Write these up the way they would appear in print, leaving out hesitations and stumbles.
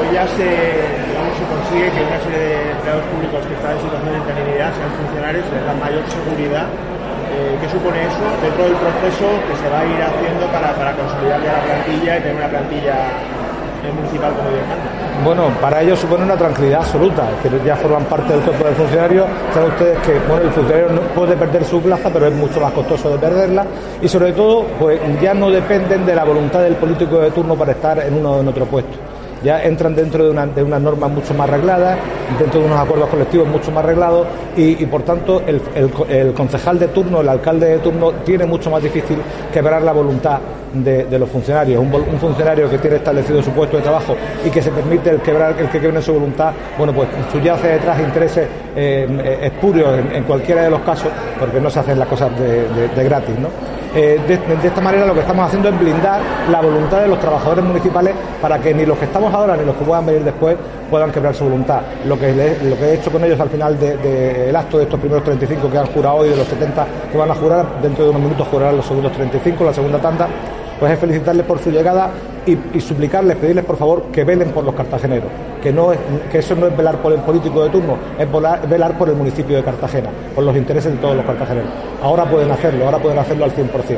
ya se consigue que una serie de empleados públicos que están en situación de interinidad sean funcionarios, les da mayor seguridad. ¿Qué supone eso dentro del proceso que se va a ir haciendo para consolidar ya la plantilla y tener una plantilla municipal como Dios manda? Bueno, para ellos supone una tranquilidad absoluta, es decir, ya forman parte del cuerpo de funcionarios. Saben ustedes que el funcionario no puede perder su plaza, pero es mucho más costoso de perderla, y sobre todo pues ya no dependen de la voluntad del político de turno para estar en uno o en otro puesto. Ya entran dentro de unas normas mucho más regladas, dentro de unos acuerdos colectivos mucho más reglados, y por tanto el concejal de turno, el alcalde de turno, tiene mucho más difícil quebrar la voluntad de los funcionarios. Un funcionario que tiene establecido su puesto de trabajo y que se permite el que quiebre su voluntad, bueno, pues subyace detrás intereses espurios en cualquiera de los casos, porque no se hacen las cosas de gratis, ¿no? De esta manera lo que estamos haciendo es blindar la voluntad de los trabajadores municipales para que ni los que estamos ahora ni los que puedan venir después puedan quebrar su voluntad. Lo que he hecho con ellos al final del acto de estos primeros 35 que han jurado hoy, de los 70 que van a jurar, dentro de unos minutos jurarán los segundos 35, la segunda tanda, pues es felicitarles por su llegada y suplicarles, pedirles por favor que velen por los cartageneros, que eso no es velar por el político de turno, es velar por el municipio de Cartagena, por los intereses de todos los cartageneros. Ahora pueden hacerlo al 100%.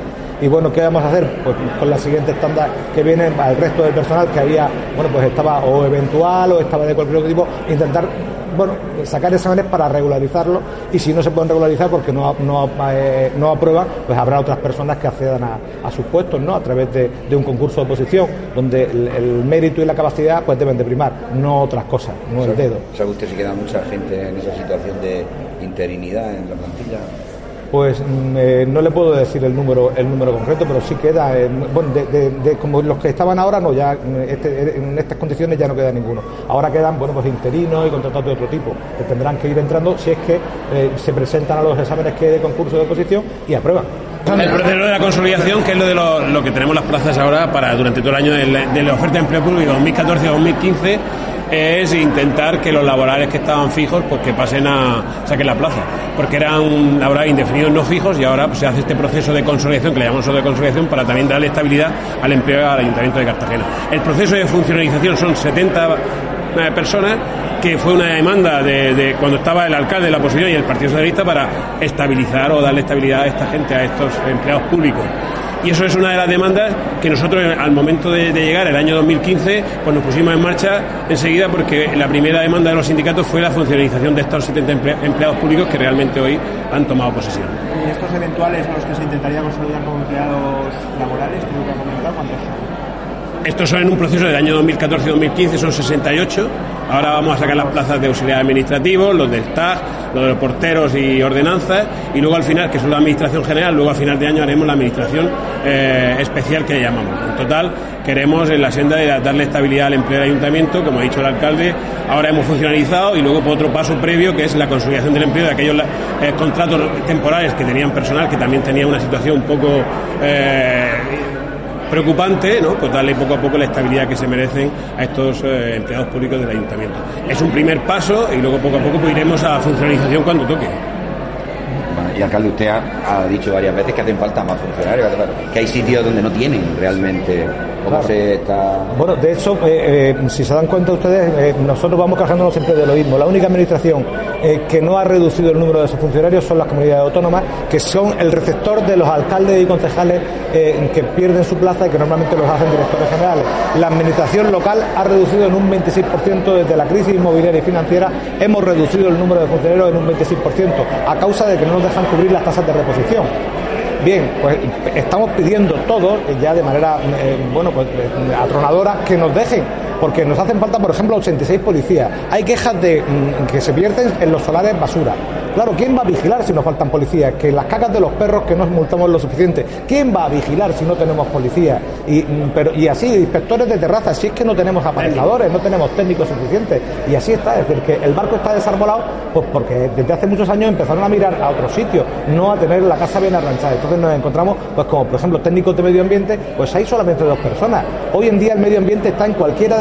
Y bueno, ¿qué vamos a hacer? Pues con las siguientes tandas que vienen, al resto del personal que había, bueno, pues estaba o eventual o estaba de cualquier otro tipo, intentar, bueno, sacar exámenes para regularizarlo, y si no se pueden regularizar porque no aprueban, pues habrá otras personas que accedan a sus puestos, ¿no? A través de un concurso de oposición, donde el mérito y la capacidad pues deben de primar, no otras cosas, no el dedo. ¿Sabe usted si queda mucha gente en esa situación de interinidad en la plantilla? Pues no le puedo decir el número concreto, pero sí queda, bueno, como los que estaban ahora, no, ya en estas condiciones ya no queda ninguno. Ahora quedan, bueno, pues interinos y contratados de otro tipo, que tendrán que ir entrando si es que se presentan a los exámenes que de concurso de oposición y aprueban. El proceso de la consolidación, que es lo que tenemos las plazas ahora para durante todo el año de la oferta de empleo público 2014-2015, es intentar que los laborales que estaban fijos pues que pasen saquen la plaza, porque eran laborales indefinidos no fijos, y ahora pues, se hace este proceso de consolidación, que le llamamos nosotros de consolidación, para también darle estabilidad al empleo al Ayuntamiento de Cartagena. El proceso de funcionalización son 70 personas, que fue una demanda de cuando estaba el alcalde de la oposición y el Partido Socialista para estabilizar o darle estabilidad a esta gente, a estos empleados públicos. Y eso es una de las demandas que nosotros, al momento de llegar el año 2015, pues nos pusimos en marcha enseguida, porque la primera demanda de los sindicatos fue la funcionalización de estos 70 empleados públicos que realmente hoy han tomado posesión. ¿Y estos eventuales a los que se intentaría consolidar como empleados laborales, creo que ha comentado, cuántos son? Estos son en un proceso del año 2014-2015, son 68. Ahora vamos a sacar las plazas de auxiliar administrativo, los del TAG, los de los porteros y ordenanzas, y luego al final, que son la administración general, luego a final de año haremos la administración especial, que le llamamos. En total, queremos en la senda de darle estabilidad al empleo del ayuntamiento, como ha dicho el alcalde. Ahora hemos funcionalizado, y luego por otro paso previo, que es la consolidación del empleo de aquellos contratos temporales que tenían personal, que también tenía una situación un poco preocupante, ¿no? Pues darle poco a poco la estabilidad que se merecen a estos empleados públicos del ayuntamiento. Es un primer paso, y luego poco a poco pues iremos a la funcionalización cuando toque. Bueno, y alcalde, usted ha dicho varias veces que hacen falta más funcionarios, que hay sitios donde no tienen realmente. ¿Cómo claro. Se está...? Bueno, de hecho, si se dan cuenta ustedes, nosotros vamos quejándonos siempre de lo mismo. La única administración que no ha reducido el número de sus funcionarios son las comunidades autónomas, que son el receptor de los alcaldes y concejales que pierden su plaza y que normalmente los hacen directores generales. La administración local ha reducido en un 26% desde la crisis inmobiliaria y financiera. Hemos reducido el número de funcionarios en un 26% a causa de que no nos dejan cubrir las tasas de reposición. Bien, pues estamos pidiendo todos, ya de manera atronadora, que nos dejen, porque nos hacen falta, por ejemplo, 86 policías. Hay quejas de que se vierten en los solares basura. Claro, ¿quién va a vigilar si nos faltan policías? Que las cacas de los perros, que no multamos lo suficiente. ¿Quién va a vigilar si no tenemos policías? Y así, inspectores de terrazas, si es que no tenemos aparejadores, no tenemos técnicos suficientes. Y así está, es decir, que el barco está desarbolado, pues porque desde hace muchos años empezaron a mirar a otros sitios, no a tener la casa bien arranchada. Entonces nos encontramos, pues como por ejemplo técnicos de medio ambiente, pues hay solamente 2 personas. Hoy en día el medio ambiente está en cualquiera de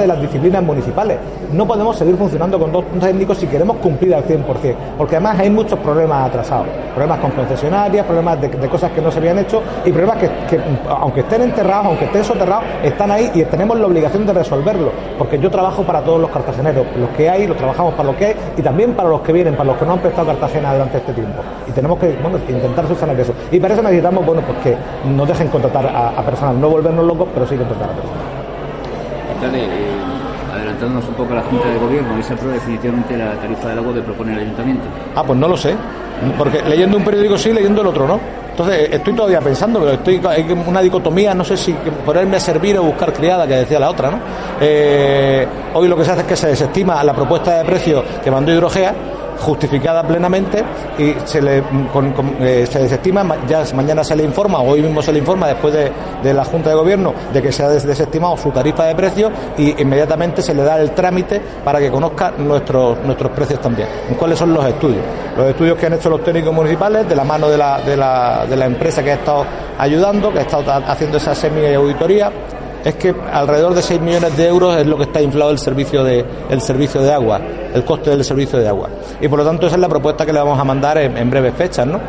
las disciplinas municipales. No podemos seguir funcionando con 2 técnicos si queremos cumplir al 100%, porque además hay muchos problemas atrasados, problemas con concesionarias, problemas de cosas que no se habían hecho y problemas que aunque estén enterrados, aunque estén soterrados, están ahí y tenemos la obligación de resolverlo, porque yo trabajo para todos los cartageneros, los que hay, los trabajamos para los que hay y también para los que vienen, para los que no han prestado Cartagena durante este tiempo. Y tenemos que intentar subsanar eso. Y para eso necesitamos pues que nos dejen contratar a personal, no volvernos locos, pero sí contratar a personal. Dale, adelantándonos un poco a la Junta de Gobierno, ¿y se aprueba definitivamente la tarifa del agua que propone el Ayuntamiento? Pues no lo sé, porque leyendo un periódico sí, leyendo el otro no. Entonces estoy todavía pensando, pero hay una dicotomía, no sé si ponerme a servir o buscar criada, que decía la otra, ¿no? Hoy lo que se hace es que se desestima la propuesta de precio que mandó Hidrogea, justificada plenamente, y se desestima. Ya mañana se le informa, o hoy mismo se le informa, después de la Junta de Gobierno, de que se ha desestimado su tarifa de precio, y inmediatamente se le da el trámite para que conozca nuestros precios también. ¿Cuáles son los estudios? Los estudios que han hecho los técnicos municipales de la mano de la empresa que ha estado ayudando, que ha estado haciendo esa semi-auditoría, es que alrededor de 6 millones de euros es lo que está inflado el servicio de agua, el coste del servicio de agua. Y por lo tanto esa es la propuesta que le vamos a mandar en breves fechas, ¿no?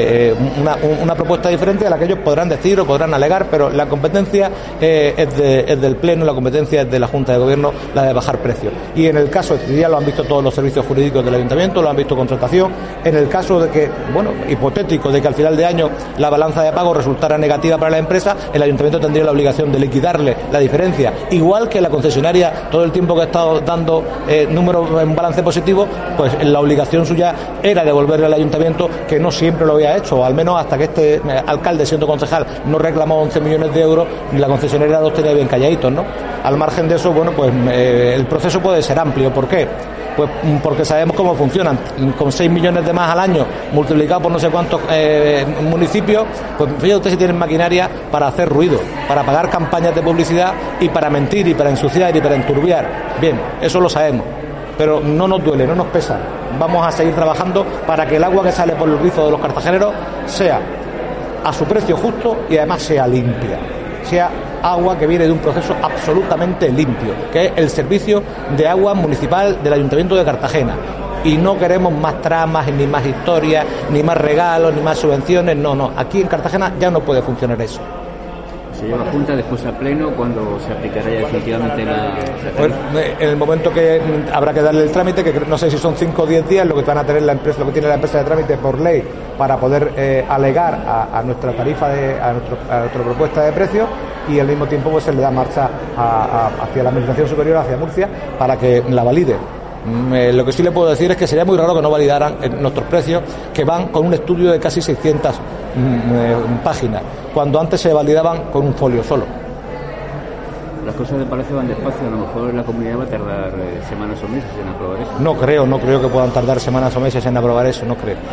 Una propuesta diferente a la que ellos podrán decir o podrán alegar, pero la competencia es del Pleno, la competencia es de la Junta de Gobierno, la de bajar precios. Y en el caso, ya lo han visto todos los servicios jurídicos del Ayuntamiento, lo han visto contratación, en el caso de que, hipotético, de que al final de año la balanza de pago resultara negativa para la empresa, el Ayuntamiento tendría la obligación de liquidarle la diferencia, igual que la concesionaria todo el tiempo que ha estado dando números en balance positivo, pues la obligación suya era devolverle al Ayuntamiento, que no siempre lo había hecho, o al menos hasta que este alcalde, siendo concejal, no reclamó 11 millones de euros, la concesionaria los tenía bien calladitos, ¿no? Al margen de eso, el proceso puede ser amplio. ¿Por qué? Pues porque sabemos cómo funcionan. Con 6 millones de más al año, multiplicado por no sé cuántos municipios, pues fíjate usted si tienen maquinaria para hacer ruido, para pagar campañas de publicidad y para mentir y para ensuciar y para enturbiar. Bien, eso lo sabemos, pero no nos duele, no nos pesa. Vamos a seguir trabajando para que el agua que sale por el grifo de los cartageneros sea a su precio justo y además sea limpia, sea agua que viene de un proceso absolutamente limpio, que es el servicio de agua municipal del Ayuntamiento de Cartagena. Y no queremos más tramas, ni más historias, ni más regalos, ni más subvenciones. No, aquí en Cartagena ya no puede funcionar eso. Se lleva a Junta, después a Pleno, cuando se aplicará ya definitivamente la pues, en el momento que habrá que darle el trámite, que no sé si son 5 o 10 días lo que van a tener la empresa, lo que tiene la empresa de trámite por ley para poder alegar a nuestra tarifa, a nuestra propuesta de precio, y al mismo tiempo pues se le da marcha hacia la Administración Superior, hacia Murcia, para que la valide. Lo que sí le puedo decir es que sería muy raro que no validaran nuestros precios, que van con un estudio de casi 600 páginas, cuando antes se validaban con un folio solo. Las cosas de Palacio van despacio, a lo mejor la comunidad va a tardar semanas o meses en aprobar eso. No creo que puedan tardar semanas o meses en aprobar eso, no creo.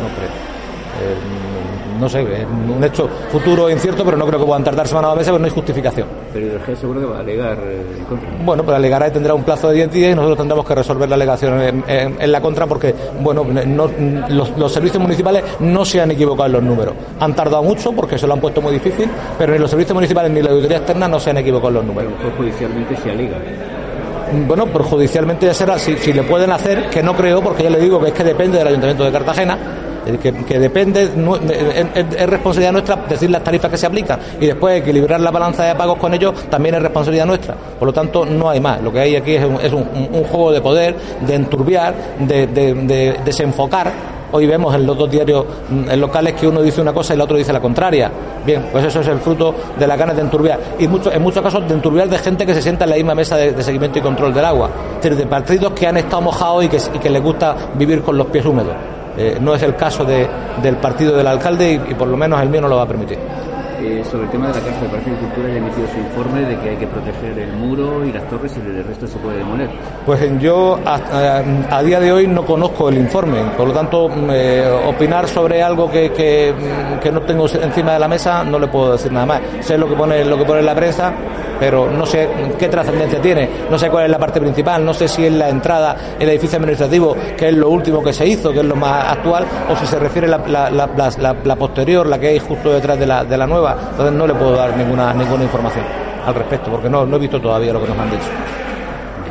No sé, es un hecho futuro incierto, pero no creo que puedan tardar semanas o meses, pero no hay justificación. Pero Hidrogea seguro que va a alegar en contra. Bueno, pues alegará y tendrá un plazo de 10 días y nosotros tendremos que resolver la alegación en la contra, porque los servicios municipales no se han equivocado en los números. Han tardado mucho porque se lo han puesto muy difícil, pero ni los servicios municipales ni la auditoría externa no se han equivocado en los números. Pero judicialmente se alega. Bueno, por judicialmente ya será, si le pueden hacer, que no creo, porque ya le digo que es que depende del Ayuntamiento de Cartagena, que depende, es responsabilidad nuestra decir las tarifas que se aplican y después equilibrar la balanza de pagos con ellos también es responsabilidad nuestra. Por lo tanto, no hay más. Lo que hay aquí es un juego de poder, de enturbiar, de desenfocar. Hoy vemos en los dos diarios locales que uno dice una cosa y el otro dice la contraria. Bien, pues eso es el fruto de las ganas de enturbiar. Y en muchos casos de enturbiar de gente que se sienta en la misma mesa de seguimiento y control del agua. Es decir, de partidos que han estado mojados y que les gusta vivir con los pies húmedos. No es el caso del partido del alcalde y por lo menos el mío no lo va a permitir. Sobre el tema de la Cárcel, el Palacio de Cultura ya ha emitido su informe de que hay que proteger el muro y las torres y el resto se puede demoler. Pues yo a día de hoy no conozco el informe, por lo tanto opinar sobre algo que no tengo encima de la mesa no le puedo decir nada más. Sé lo que pone en la prensa, pero no sé qué trascendencia tiene, no sé cuál es la parte principal, no sé si es la entrada, el edificio administrativo, que es lo último que se hizo, que es lo más actual, o si se refiere la posterior, la que hay justo detrás de la nueva. Entonces no le puedo dar ninguna información al respecto, porque no he visto todavía lo que nos han dicho.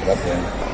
Gracias.